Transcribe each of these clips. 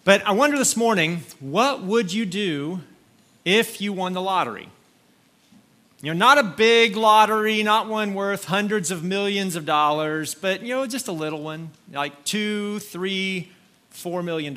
But I wonder this morning, what would you do if you won the lottery? Not a big lottery, not one worth hundreds of millions of dollars, but, just a little one, like $2, $3, $4 million.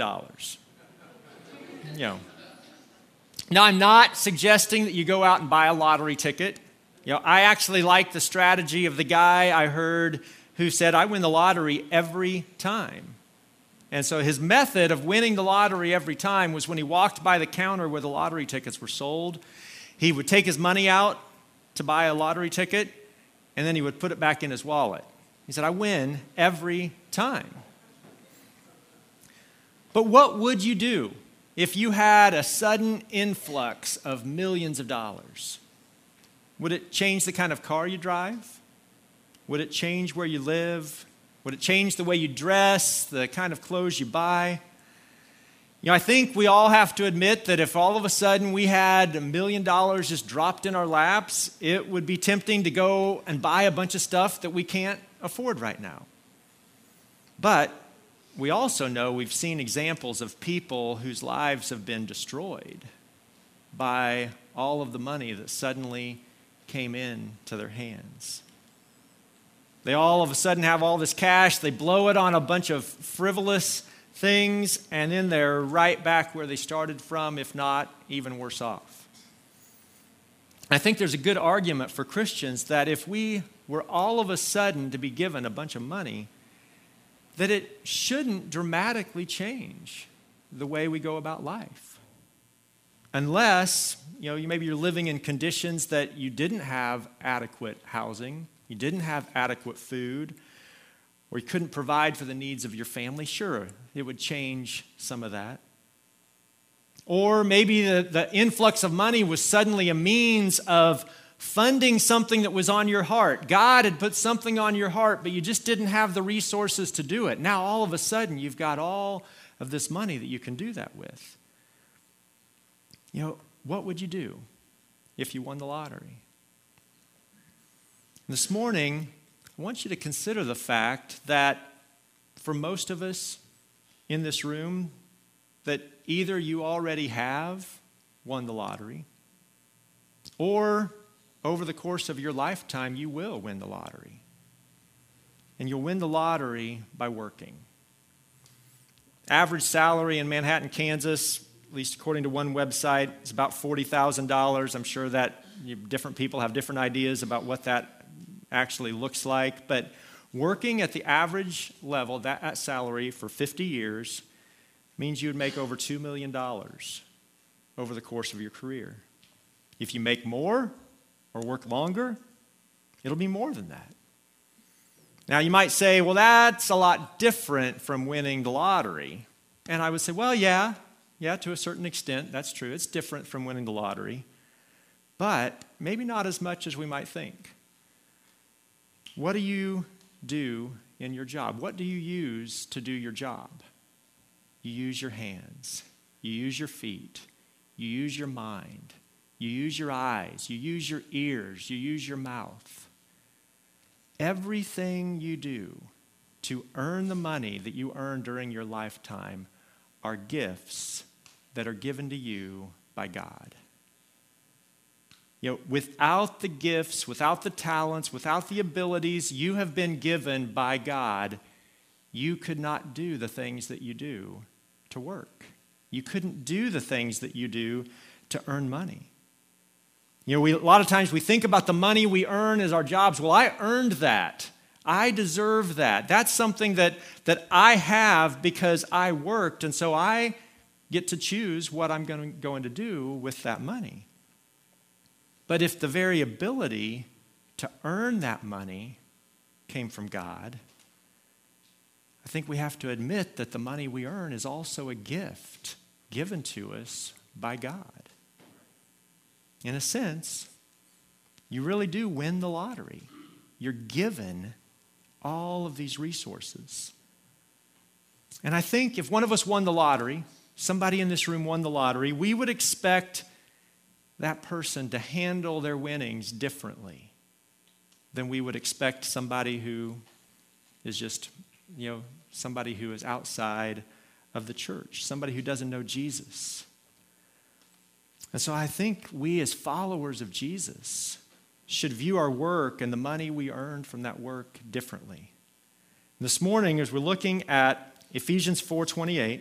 Now, I'm not suggesting that you go out and buy a lottery ticket. I actually like the strategy of the guy I heard who said, I win the lottery every time. And so his method of winning the lottery every time was when he walked by the counter where the lottery tickets were sold, he would take his money out to buy a lottery ticket, and then he would put it back in his wallet. He said, I win every time. But what would you do if you had a sudden influx of millions of dollars? Would it change the kind of car you drive? Would it change where you live? Would it change the way you dress, the kind of clothes you buy? I think we all have to admit that if all of a sudden we had $1 million just dropped in our laps, it would be tempting to go and buy a bunch of stuff that we can't afford right now. But we also know we've seen examples of people whose lives have been destroyed by all of the money that suddenly came in to their hands. They all of a sudden have all this cash, they blow it on a bunch of frivolous things, and then they're right back where they started from, if not even worse off. I think there's a good argument for Christians that if we were all of a sudden to be given a bunch of money, that it shouldn't dramatically change the way we go about life. Unless, maybe you're living in conditions that you didn't have adequate housing, you didn't have adequate food, or you couldn't provide for the needs of your family. Sure, it would change some of that. Or maybe the influx of money was suddenly a means of funding something that was on your heart. God had put something on your heart, but you just didn't have the resources to do it. Now, all of a sudden, you've got all of this money that you can do that with. What would you do if you won the lottery? This morning, I want you to consider the fact that for most of us in this room, that either you already have won the lottery, or over the course of your lifetime, you will win the lottery. And you'll win the lottery by working. Average salary in Manhattan, Kansas, at least according to one website, is about $40,000. I'm sure that different people have different ideas about what that actually looks like. But working at the average level, that salary for 50 years, means you would make over $2 million over the course of your career. If you make more or work longer, it'll be more than that. Now, you might say, well, that's a lot different from winning the lottery. And I would say, well, yeah, to a certain extent, that's true. It's different from winning the lottery, but maybe not as much as we might think. What do you do in your job? What do you use to do your job? You use your hands. You use your feet. You use your mind. You use your eyes. You use your ears. You use your mouth. Everything you do to earn the money that you earn during your lifetime are gifts that are given to you by God. Without the gifts, without the talents, without the abilities you have been given by God, you could not do the things that you do to work. You couldn't do the things that you do to earn money. A lot of times we think about the money we earn as our jobs. Well, I earned that. I deserve that. That's something that I have because I worked, and so I get to choose what I'm going to do with that money. But if the very ability to earn that money came from God, I think we have to admit that the money we earn is also a gift given to us by God. In a sense, you really do win the lottery. You're given all of these resources. And I think if one of us won the lottery, somebody in this room won the lottery, we would expect that person to handle their winnings differently than we would expect somebody who is just, somebody who is outside of the church, somebody who doesn't know Jesus. And so I think we as followers of Jesus should view our work and the money we earn from that work differently. This morning, as we're looking at Ephesians 4:28,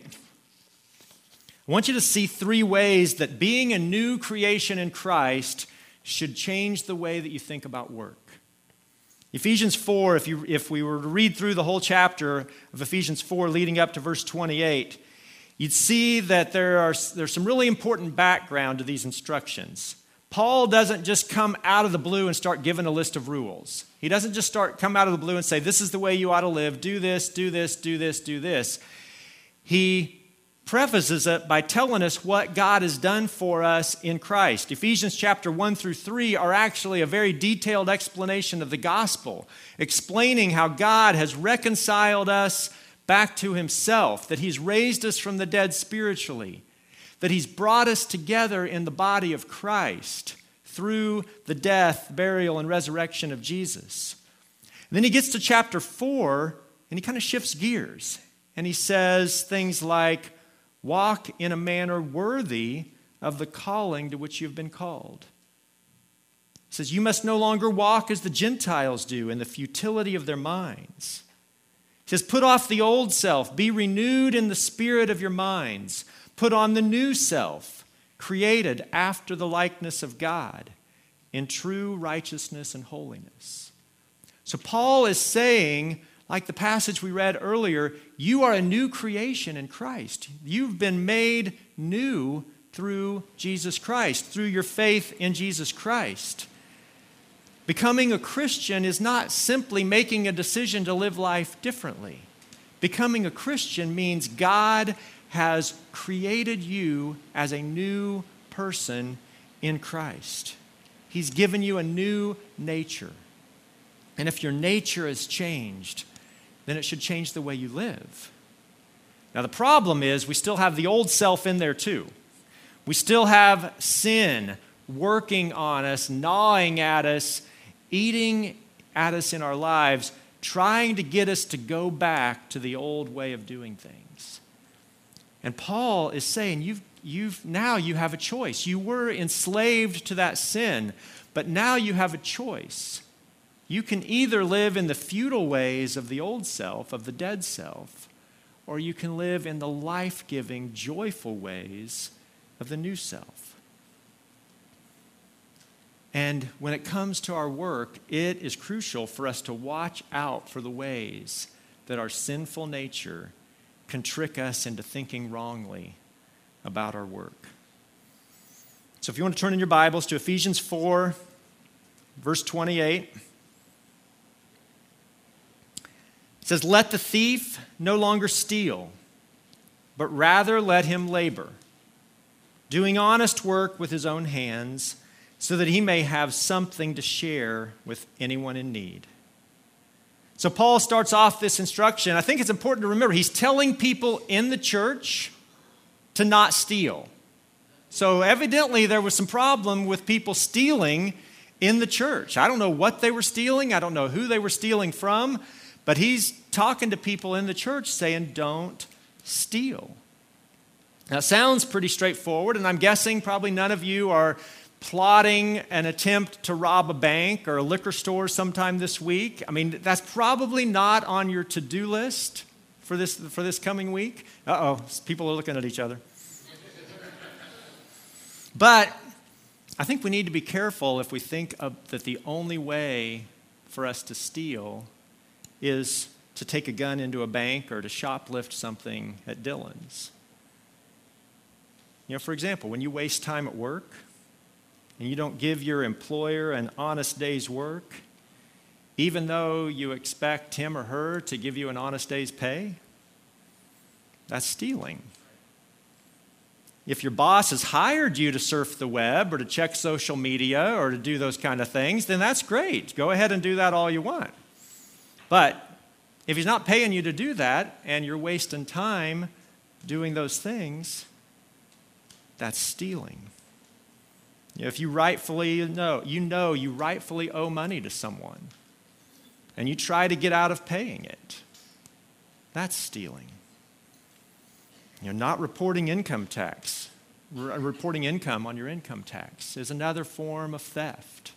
I want you to see three ways that being a new creation in Christ should change the way that you think about work. Ephesians 4, if we were to read through the whole chapter of Ephesians 4 leading up to verse 28, you'd see that there's some really important background to these instructions. Paul doesn't just come out of the blue and start giving a list of rules. He doesn't just come out of the blue and say, this is the way you ought to live, do this, do this, do this, do this. He prefaces it by telling us what God has done for us in Christ. Ephesians chapter 1 through 3 are actually a very detailed explanation of the gospel, explaining how God has reconciled us back to himself, that he's raised us from the dead spiritually, that he's brought us together in the body of Christ through the death, burial, and resurrection of Jesus. And then he gets to chapter 4, and he kind of shifts gears, and he says things like, walk in a manner worthy of the calling to which you've been called. He says, you must no longer walk as the Gentiles do in the futility of their minds. He says, put off the old self, be renewed in the spirit of your minds. Put on the new self, created after the likeness of God, in true righteousness and holiness. So Paul is saying, like the passage we read earlier, you are a new creation in Christ. You've been made new through Jesus Christ, through your faith in Jesus Christ. Becoming a Christian is not simply making a decision to live life differently. Becoming a Christian means God has created you as a new person in Christ. He's given you a new nature. And if your nature has changed, then it should change the way you live. Now, the problem is we still have the old self in there too. We still have sin working on us, gnawing at us, eating at us in our lives, trying to get us to go back to the old way of doing things. And Paul is saying, now you have a choice. You were enslaved to that sin, but now you have a choice. You can either live in the futile ways of the old self, of the dead self, or you can live in the life-giving, joyful ways of the new self. And when it comes to our work, it is crucial for us to watch out for the ways that our sinful nature can trick us into thinking wrongly about our work. So if you want to turn in your Bibles to Ephesians 4, verse 28, it says, let the thief no longer steal, but rather let him labor, doing honest work with his own hands, so that he may have something to share with anyone in need. So Paul starts off this instruction. I think it's important to remember, he's telling people in the church to not steal. So evidently there was some problem with people stealing in the church. I don't know what they were stealing. I don't know who they were stealing from. But he's talking to people in the church saying, don't steal. Now, it sounds pretty straightforward, and I'm guessing probably none of you are plotting an attempt to rob a bank or a liquor store sometime this week. I mean, that's probably not on your to-do list for this coming week. Uh-oh, people are looking at each other. But I think we need to be careful if we think that the only way for us to steal is to take a gun into a bank or to shoplift something at Dillon's. You know, for example, when you waste time at work and you don't give your employer an honest day's work, even though you expect him or her to give you an honest day's pay, that's stealing. If your boss has hired you to surf the web or to check social media or to do those kind of things, then that's great. Go ahead and do that all you want. But if he's not paying you to do that and you're wasting time doing those things, that's stealing. You know, if you rightfully know, you rightfully owe money to someone and you try to get out of paying it, that's stealing. Not reporting income tax, reporting income on your income tax is another form of theft.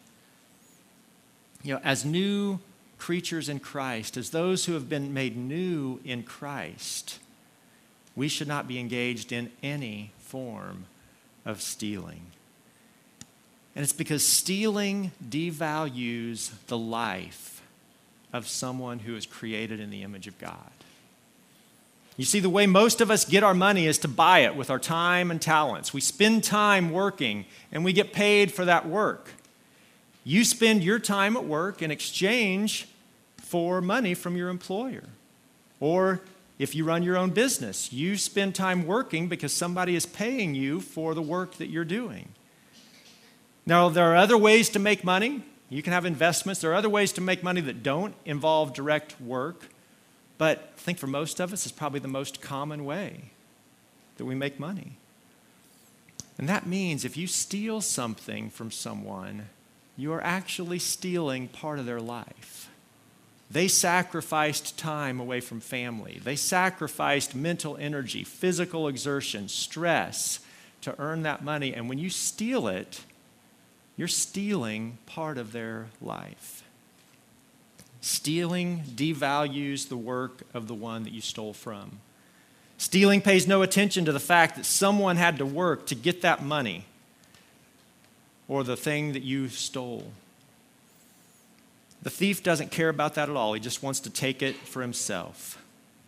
As new creatures in Christ, as those who have been made new in Christ, we should not be engaged in any form of stealing. And it's because stealing devalues the life of someone who is created in the image of God. You see, the way most of us get our money is to buy it with our time and talents. We spend time working, and we get paid for that work. You spend your time at work in exchange for money from your employer. Or if you run your own business, you spend time working because somebody is paying you for the work that you're doing. Now, there are other ways to make money. You can have investments. There are other ways to make money that don't involve direct work. But I think for most of us, it's probably the most common way that we make money. And that means if you steal something from someone, you are actually stealing part of their life. They sacrificed time away from family. They sacrificed mental energy, physical exertion, stress to earn that money. And when you steal it, you're stealing part of their life. Stealing devalues the work of the one that you stole from. Stealing pays no attention to the fact that someone had to work to get that money or the thing that you stole. The thief doesn't care about that at all. He just wants to take it for himself.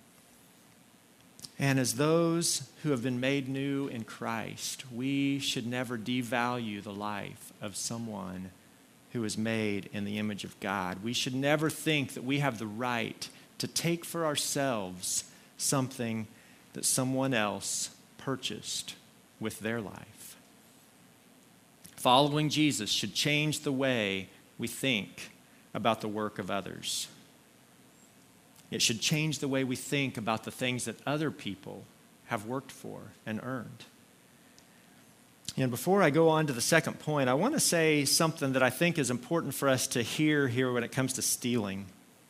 And as those who have been made new in Christ, we should never devalue the life of someone who is made in the image of God. We should never think that we have the right to take for ourselves something that someone else purchased with their life. Following Jesus should change the way we think about the work of others. It should change the way we think about the things that other people have worked for and earned. And before I go on to the second point, I want to say something that I think is important for us to hear here when it comes to stealing.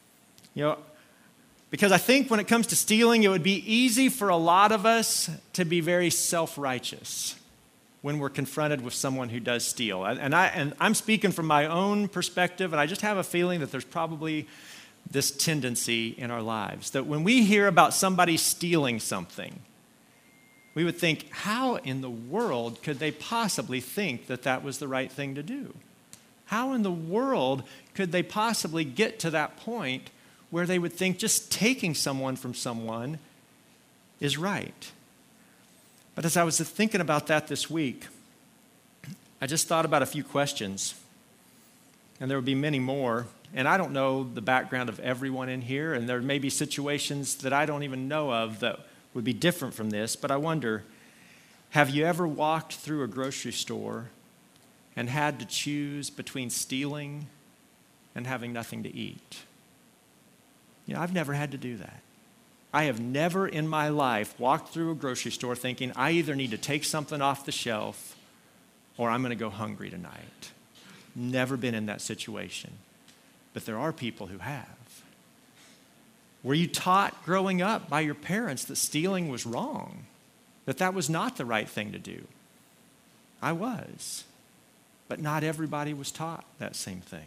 Because I think when it comes to stealing, it would be easy for a lot of us to be very self-righteous when we're confronted with someone who does steal. And I'm speaking from my own perspective, and I just have a feeling that there's probably this tendency in our lives that when we hear about somebody stealing something, we would think, how in the world could they possibly think that that was the right thing to do? How in the world could they possibly get to that point where they would think just taking someone from someone is right? But as I was thinking about that this week, I just thought about a few questions. And there would be many more. And I don't know the background of everyone in here, and there may be situations that I don't even know of that would be different from this, but I wonder, have you ever walked through a grocery store and had to choose between stealing and having nothing to eat? I've never had to do that. I have never in my life walked through a grocery store thinking I either need to take something off the shelf or I'm going to go hungry tonight. Never been in that situation. But there are people who have. Were you taught growing up by your parents that stealing was wrong? That that was not the right thing to do? I was. But not everybody was taught that same thing.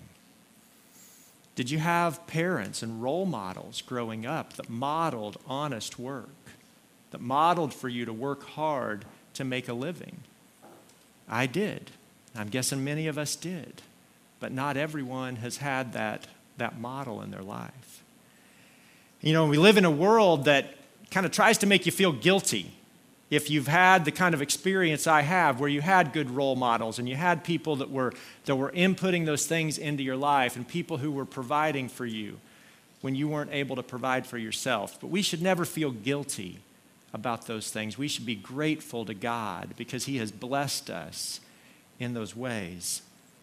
Did you have parents and role models growing up that modeled honest work? That modeled for you to work hard to make a living? I did. I'm guessing many of us did. But not everyone has had that model in their life. We live in a world that kind of tries to make you feel guilty if you've had the kind of experience I have where you had good role models and you had people that were inputting those things into your life and people who were providing for you when you weren't able to provide for yourself. But we should never feel guilty about those things. We should be grateful to God because He has blessed us in those ways.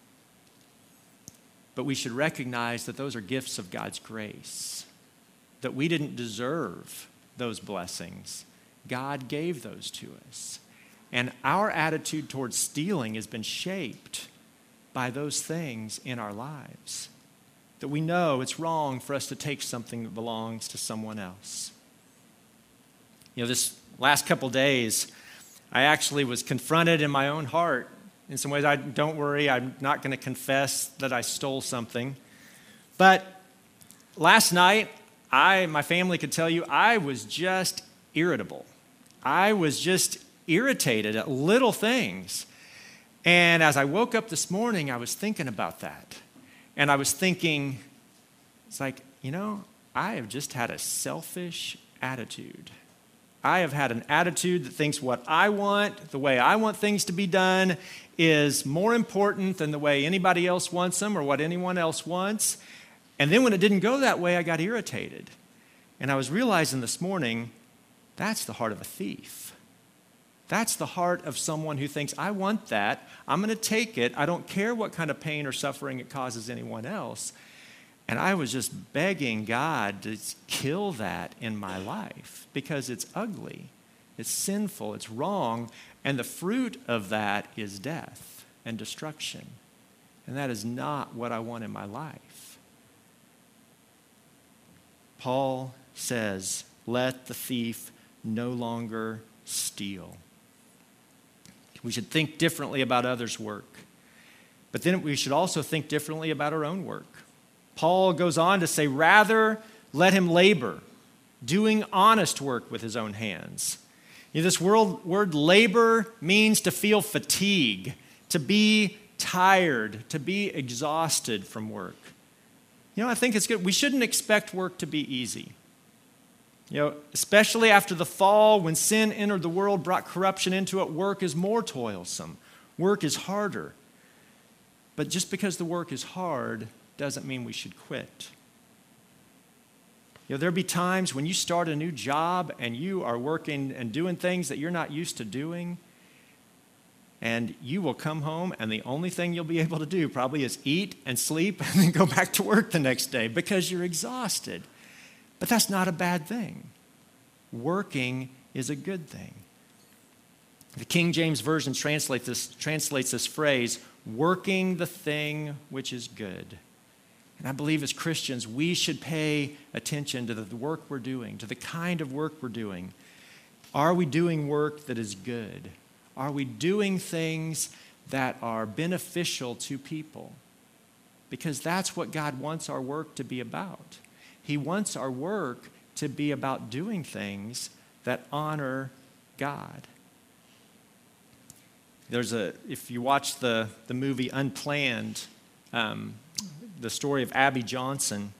But we should recognize that those are gifts of God's grace, that we didn't deserve those blessings. God gave those to us. And our attitude towards stealing has been shaped by those things in our lives, that we know it's wrong for us to take something that belongs to someone else. This last couple days, I actually was confronted in my own heart. In some ways, don't worry, I'm not going to confess that I stole something. But last night, my family could tell you, I was just irritable. I was just irritated at little things. And as I woke up this morning, I was thinking about that. And I was thinking, it's like, I have just had a selfish attitude. I have had an attitude that thinks what I want, the way I want things to be done, is more important than the way anybody else wants them or what anyone else wants. And then when it didn't go that way, I got irritated. And I was realizing this morning, that's the heart of a thief. That's the heart of someone who thinks, I want that, I'm going to take it, I don't care what kind of pain or suffering it causes anyone else. And I was just begging God to kill that in my life because it's ugly, it's sinful, it's wrong, and the fruit of that is death and destruction. And that is not what I want in my life. Paul says, let the thief no longer steal. We should think differently about others' work. But then we should also think differently about our own work. Paul goes on to say, rather, let him labor, doing honest work with his own hands. This word labor means to feel fatigue, to be tired, to be exhausted from work. I think it's good. We shouldn't expect work to be easy. Especially after the fall, when sin entered the world, brought corruption into it, work is more toilsome. Work is harder. But just because the work is hard doesn't mean we should quit. There'll be times when you start a new job and you are working and doing things that you're not used to doing, and you will come home and the only thing you'll be able to do probably is eat and sleep and then go back to work the next day because you're exhausted. But that's not a bad thing. Working is a good thing. The King James Version translates this phrase, working the thing which is good. And I believe as Christians, we should pay attention to the work we're doing, to the kind of work we're doing. Are we doing work that is good? Are we doing things that are beneficial to people? Because that's what God wants our work to be about. He wants our work to be about doing things that honor God. If you watch the movie Unplanned, the story of Abby Johnson,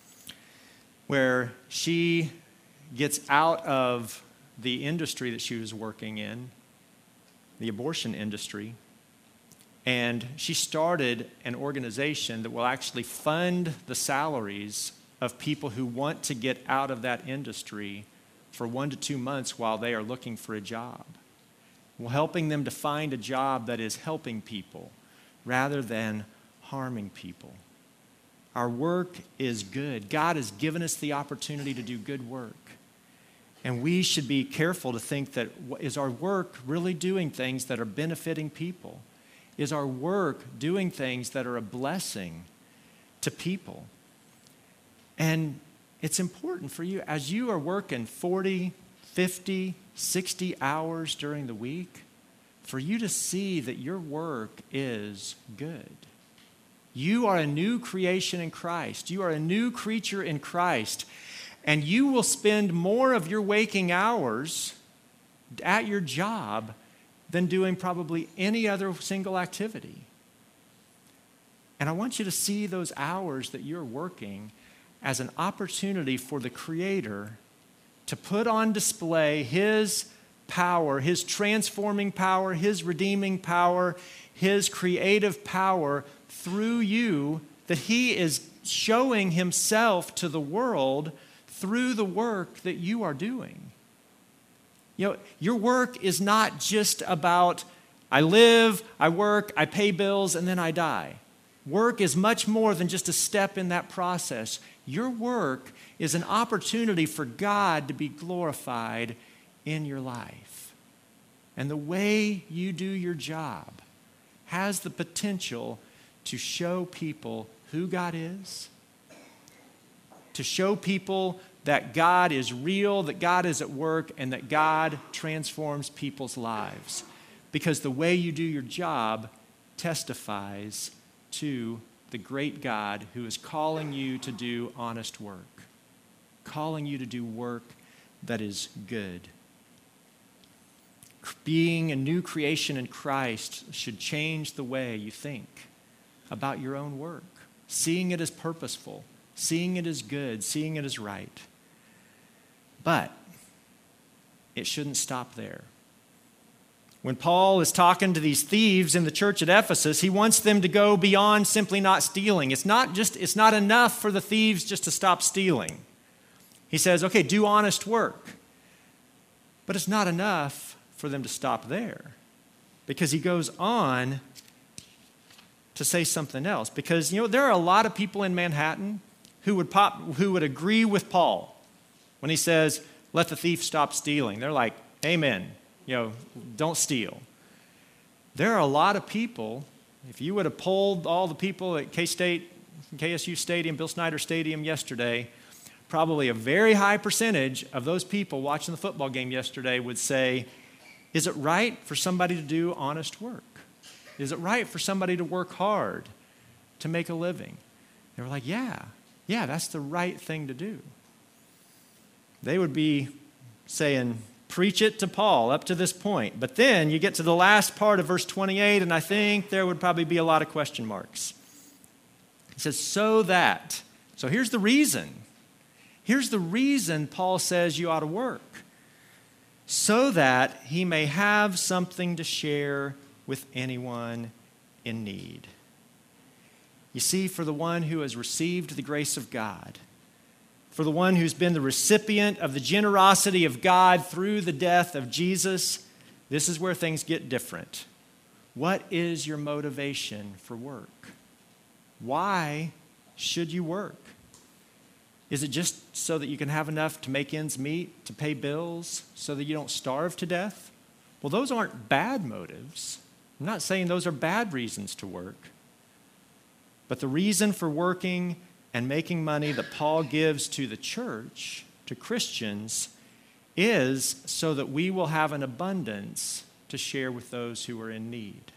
where she gets out of the industry that she was working in, the abortion industry, and she started an organization that will actually fund the salaries of people who want to get out of that industry for 1 to 2 months while they are looking for a job. Well, helping them to find a job that is helping people rather than harming people. Our work is good. God has given us the opportunity to do good work. And we should be careful to think that, is our work really doing things that are benefiting people? Is our work doing things that are a blessing to people? And it's important for you, as you are working 40, 50, 60 hours during the week, for you to see that your work is good. You are a new creation in Christ. You are a new creature in Christ. And you will spend more of your waking hours at your job than doing probably any other single activity. And I want you to see those hours that you're working as an opportunity for the Creator to put on display His power, His transforming power, His redeeming power, His creative power through you, that He is showing Himself to the world through the work that you are doing. Your work is not just about, I live, I work, I pay bills, and then I die. Work is much more than just a step in that process. Your work is an opportunity for God to be glorified in your life. And the way you do your job has the potential to show people who God is, to show people that God is real, that God is at work, and that God transforms people's lives. Because the way you do your job testifies to the great God who is calling you to do honest work, calling you to do work that is good. Being a new creation in Christ should change the way you think about your own work, seeing it as purposeful, seeing it as good, seeing it as right. But it shouldn't stop there. When Paul is talking to these thieves in the church at Ephesus, he wants them to go beyond simply not stealing. It's not enough for the thieves just to stop stealing. He says, okay, do honest work. But it's not enough for them to stop there, because he goes on to say something else. Because, there are a lot of people in Manhattan who would agree with Paul when he says, let the thief stop stealing. They're like, amen, don't steal. There are a lot of people, if you would have polled all the people at K-State, KSU Stadium, Bill Snyder Stadium yesterday, probably a very high percentage of those people watching the football game yesterday would say, is it right for somebody to do honest work? Is it right for somebody to work hard to make a living? They were like, yeah, that's the right thing to do. They would be saying, preach it to Paul up to this point. But then you get to the last part of verse 28, and I think there would probably be a lot of question marks. It says, so here's the reason. Here's the reason Paul says you ought to work. So that he may have something to share with anyone in need. You see, for the one who has received the grace of God, for the one who's been the recipient of the generosity of God through the death of Jesus, this is where things get different. What is your motivation for work? Why should you work? Is it just so that you can have enough to make ends meet, to pay bills, so that you don't starve to death? Well, those aren't bad motives. I'm not saying those are bad reasons to work. But the reason for working and making money that Paul gives to the church, to Christians, is so that we will have an abundance to share with those who are in need.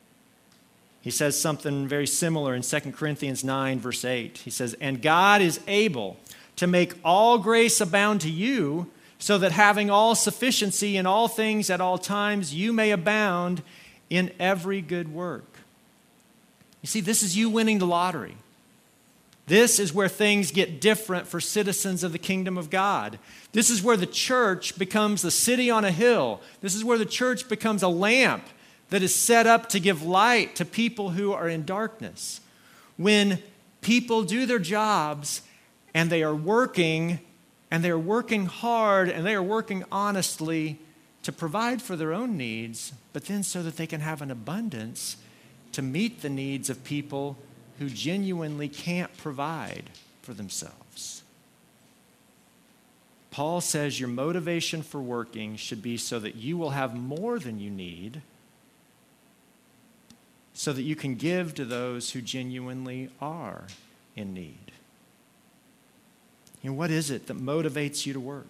He says something very similar in 2 Corinthians 9, verse 8. He says, and God is able to make all grace abound to you, so that having all sufficiency in all things at all times, you may abound in every good work. You see, this is you winning the lottery. This is where things get different for citizens of the kingdom of God. This is where the church becomes the city on a hill. This is where the church becomes a lamp that is set up to give light to people who are in darkness. When people do their jobs and they are working hard and they are working honestly to provide for their own needs, but then so that they can have an abundance to meet the needs of people who genuinely can't provide for themselves. Paul says your motivation for working should be so that you will have more than you need, so that you can give to those who genuinely are in need. What is it that motivates you to work?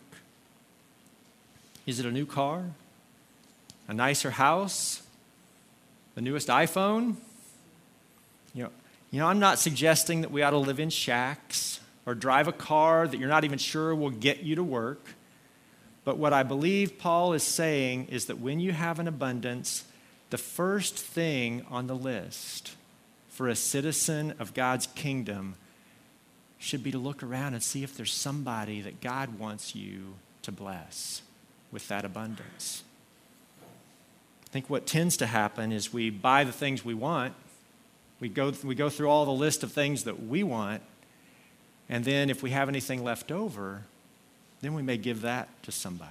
Is it a new car? A nicer house? The newest iPhone? I'm not suggesting that we ought to live in shacks or drive a car that you're not even sure will get you to work. But what I believe Paul is saying is that when you have an abundance, the first thing on the list for a citizen of God's kingdom should be to look around and see if there's somebody that God wants you to bless with that abundance. I think what tends to happen is we buy the things we want. We go through all the list of things that we want, and then if we have anything left over, then we may give that to somebody.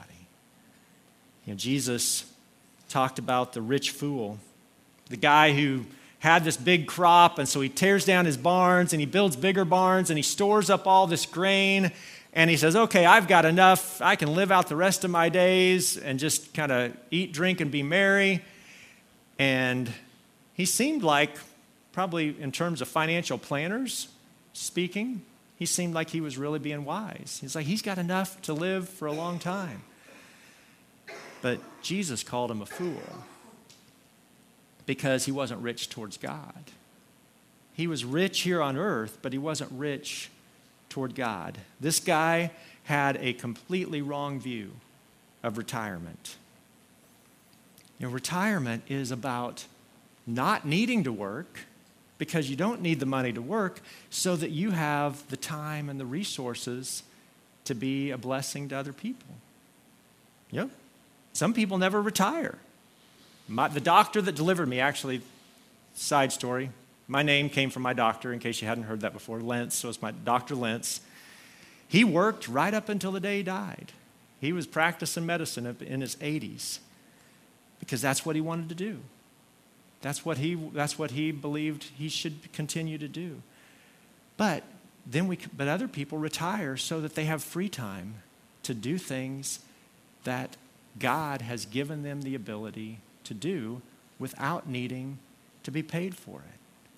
Jesus talked about the rich fool, the guy who had this big crop, and so he tears down his barns and he builds bigger barns and he stores up all this grain, and he says, okay, I've got enough. I can live out the rest of my days and just kind of eat, drink, and be merry. And he seemed like, probably in terms of financial planners speaking, he He seemed like he was really being wise. He's like, he's got enough to live for a long time. But Jesus called him a fool because he wasn't rich towards God. He was rich here on earth, but he wasn't rich toward God. This guy had a completely wrong view of retirement. Retirement is about not needing to work because you don't need the money to work so that you have the time and the resources to be a blessing to other people. Yep. Some people never retire. The doctor that delivered me, actually, side story, my name came from my doctor, in case you hadn't heard that before. Lentz, so it's my Dr. Lentz. He worked right up until the day he died. He was practicing medicine in his 80s because that's what he wanted to do. That's what he believed he should continue to do. But other people retire so that they have free time to do things that God has given them the ability to do without needing to be paid for it.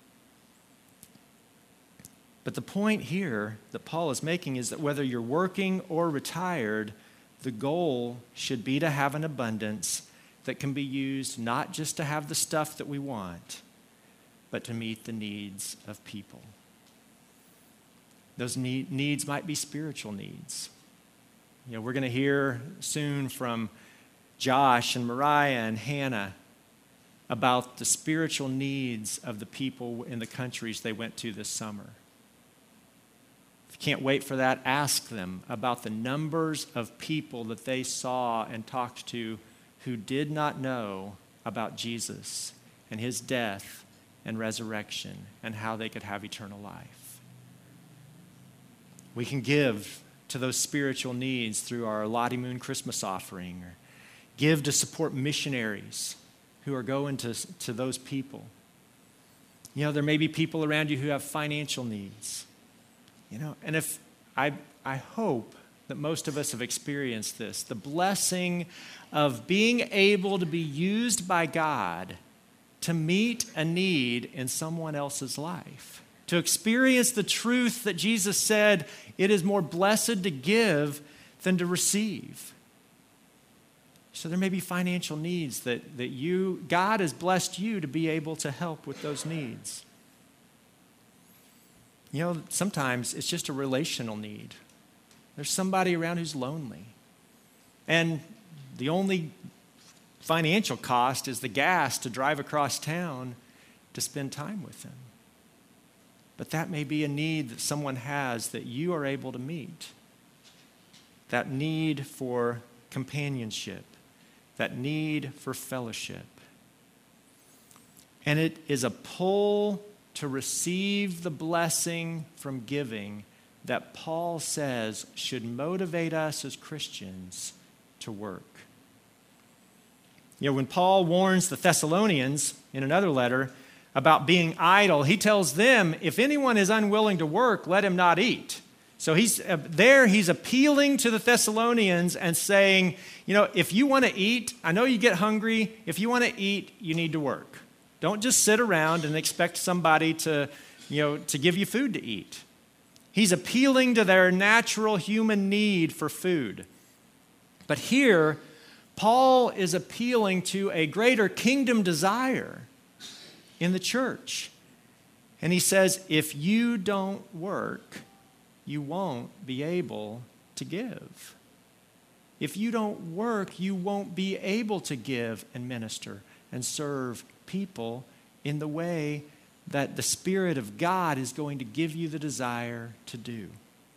But the point here that Paul is making is that whether you're working or retired, the goal should be to have an abundance that can be used not just to have the stuff that we want, but to meet the needs of people. Those needs might be spiritual needs. We're going to hear soon from Josh and Mariah and Hannah about the spiritual needs of the people in the countries they went to this summer. If you can't wait for that, ask them about the numbers of people that they saw and talked to who did not know about Jesus and his death and resurrection and how they could have eternal life. We can give to those spiritual needs through our Lottie Moon Christmas offering, or give to support missionaries who are going to those people. There may be people around you who have financial needs. And if I hope that most of us have experienced this, the blessing of being able to be used by God to meet a need in someone else's life, to experience the truth that Jesus said, it is more blessed to give than to receive. So there may be financial needs that God has blessed you to be able to help with those needs. Sometimes it's just a relational need. There's somebody around who's lonely. And the only financial cost is the gas to drive across town to spend time with them. But that may be a need that someone has that you are able to meet. That need for companionship, that need for fellowship. And it is a pull to receive the blessing from giving that Paul says should motivate us as Christians to work. When Paul warns the Thessalonians in another letter about being idle, he tells them, if anyone is unwilling to work, let him not eat. So he's appealing to the Thessalonians and saying, if you want to eat, I know you get hungry. If you want to eat, you need to work. Don't just sit around and expect somebody to give you food to eat. He's appealing to their natural human need for food. But here, Paul is appealing to a greater kingdom desire in the church. And he says, if you don't work, you won't be able to give. If you don't work, you won't be able to give and minister and serve people in the way that the Spirit of God is going to give you the desire to do.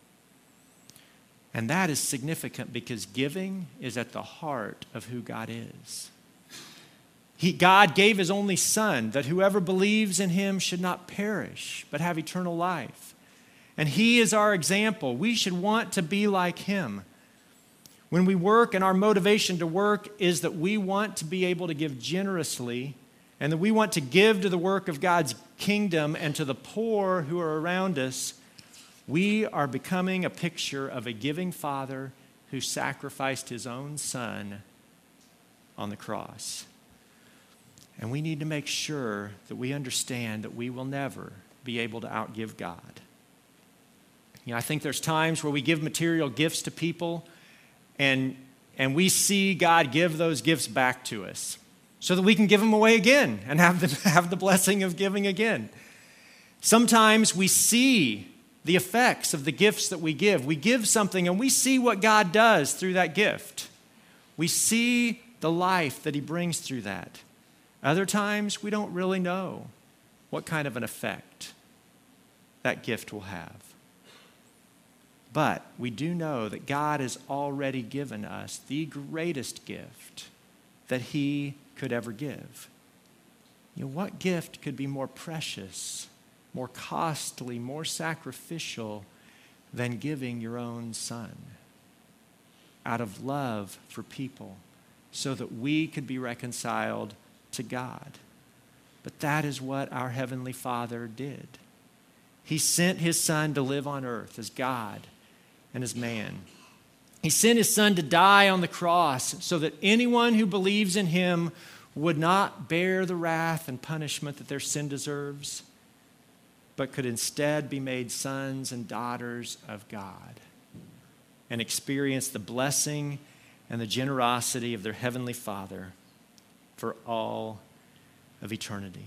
And that is significant because giving is at the heart of who God is. God gave his only Son that whoever believes in him should not perish but have eternal life. And he is our example. We should want to be like him. When we work, and our motivation to work is that we want to be able to give generously, and that we want to give to the work of God's kingdom and to the poor who are around us, we are becoming a picture of a giving Father who sacrificed his own Son on the cross. And we need to make sure that we understand that we will never be able to outgive God. I think there's times where we give material gifts to people and we see God give those gifts back to us so that we can give them away again and have the blessing of giving again. Sometimes we see the effects of the gifts that we give. We give something and we see what God does through that gift. We see the life that he brings through that. Other times, we don't really know what kind of an effect that gift will have. But we do know that God has already given us the greatest gift that he could ever give. What gift could be more precious, more costly, more sacrificial than giving your own son out of love for people so that we could be reconciled to God? But that is what our Heavenly Father did. He sent his son to live on earth as God and as man. He sent his son to die on the cross so that anyone who believes in him would not bear the wrath and punishment that their sin deserves, but could instead be made sons and daughters of God and experience the blessing and the generosity of their Heavenly Father for all of eternity.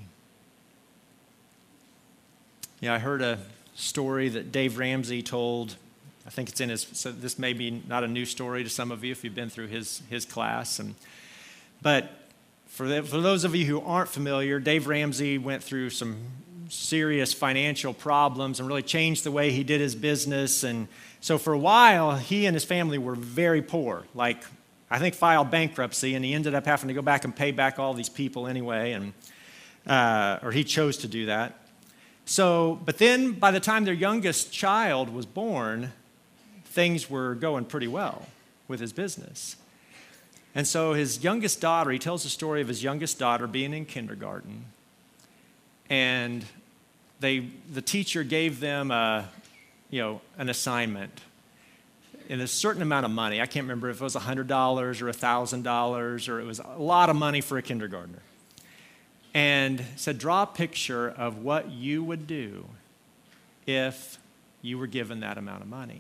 I heard a story that Dave Ramsey told. I think it's in his, so this may be not a new story to some of you if you've been through his class. But for those of you who aren't familiar, Dave Ramsey went through some serious financial problems and really changed the way he did his business. And so for a while, he and his family were very poor, like I think filed bankruptcy, and he ended up having to go back and pay back all these people anyway, or he chose to do that. So, but then by the time their youngest child was born, things were going pretty well with his business. And so his youngest daughter, he tells the story of his youngest daughter being in kindergarten, and the teacher gave them an assignment in a certain amount of money. I can't remember if it was $100 or $1,000, or it was a lot of money for a kindergartner. And said, draw a picture of what you would do if you were given that amount of money.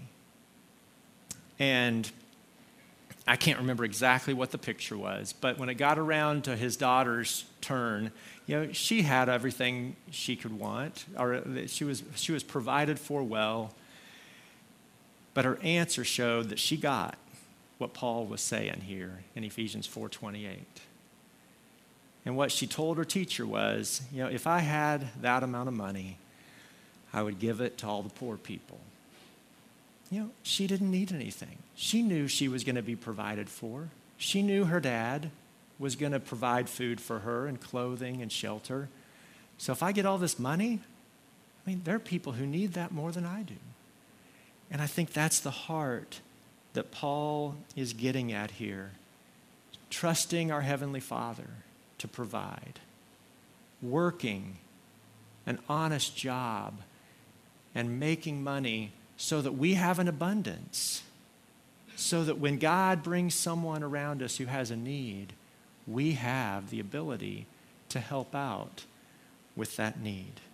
And I can't remember exactly what the picture was, but when it got around to his daughter's turn, she had everything she could want, or she was provided for well. But her answer showed that she got what Paul was saying here in Ephesians 4:28. And what she told her teacher was, if I had that amount of money, I would give it to all the poor people. She didn't need anything. She knew she was going to be provided for. She knew her dad was going to provide food for her and clothing and shelter. So if I get all this money, there are people who need that more than I do. And I think that's the heart that Paul is getting at here. Trusting our Heavenly Father to provide. Working an honest job and making money so that we have an abundance. So that when God brings someone around us who has a need, we have the ability to help out with that need.